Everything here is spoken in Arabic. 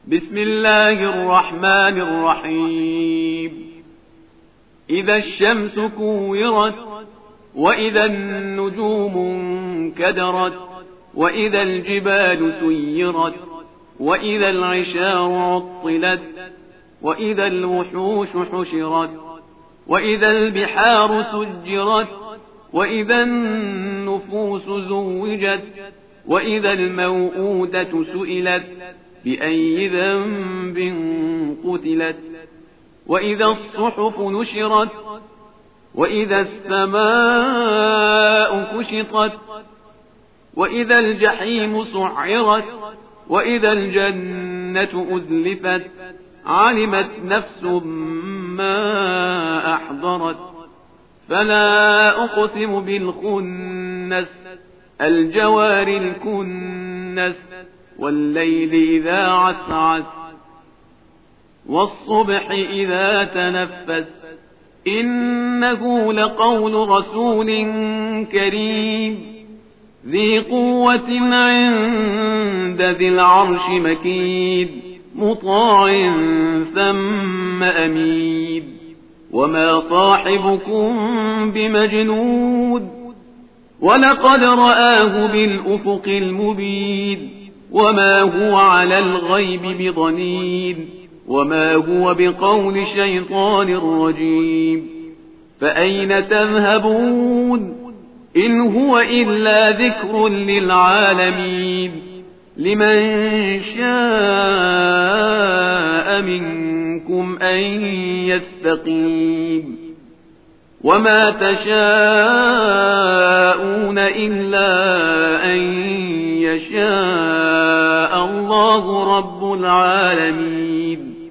بسم الله الرحمن الرحيم. إذا الشمس كورت، وإذا النجوم انكدرت، وإذا الجبال سيرت، وإذا العشار عطلت، وإذا الوحوش حشرت، وإذا البحار سجرت، وإذا النفوس زوجت، وإذا الموءودة سئلت بأي ذنب قتلت، وإذا الصحف نشرت، وإذا السماء كشطت، وإذا الجحيم سعرت، وإذا الجنة أزلفت، علمت نفس ما أحضرت. فلا أقسم بالخنس، الجوار الكنس، والليل إذا عسعس، والصبح إذا تنفس، إنه لقول رسول كريم ذي قوة عند ذي العرش مكين، مطاع ثم أمين. وما صاحبكم بمجنود، ولقد رآه بالأفق المبين، وما هو على الغيب بضنين، وما هو بقول شيطان رجيم. فأين تذهبون؟ إن هو إلا ذكر للعالمين، لمن شاء منكم أن يستقيم. وما تشاءون إلا أن يشاء الله رب العالمين.